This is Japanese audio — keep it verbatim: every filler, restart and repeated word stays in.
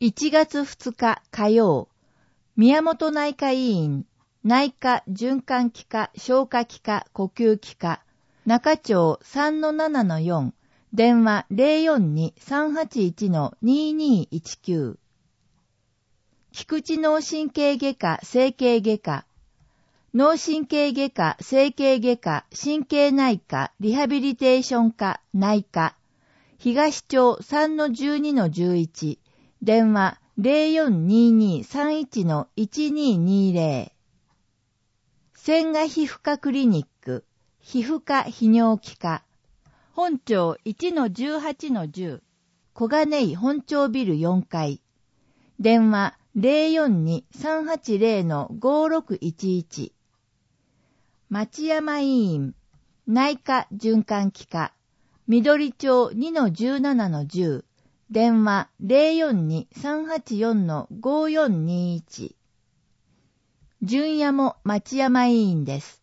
いちがつふつか火曜、宮本内科医院、内科循環器科消化器科呼吸器科、中町 さんのななのよん、電話 ゼロよんに さんはちいち ににいちきゅう。菊池脳神経外科整形外科、脳神経外科整形外科神経内科リハビリテーション科内科、東町 さんのじゅうにのじゅういち、電話 ゼロよんににさんいちのいちににゼロ。千賀皮膚科クリニック、皮膚科泌尿器科、本町 いちのじゅうはちのじゅう、小金井本町ビルよんかい、電話 ゼロよんに さんはちゼロのごろくいちいち。町山医院、内科循環器科、緑町 にのじゅうななのじゅう、電話 ゼロよんに さんはちよんのごよんにいち。純也も町山医院です。